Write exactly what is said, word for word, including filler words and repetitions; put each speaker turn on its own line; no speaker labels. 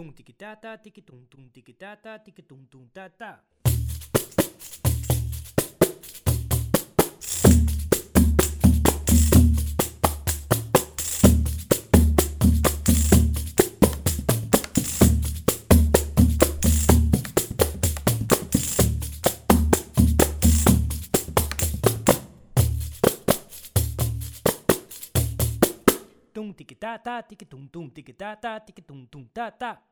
Tum tiki ta ta tiki tum tum tiki ta ta tiki tum tum ta ta. Tum tiki ta ta tiki tum tum tiki ta ta tiki tum tum ta ta.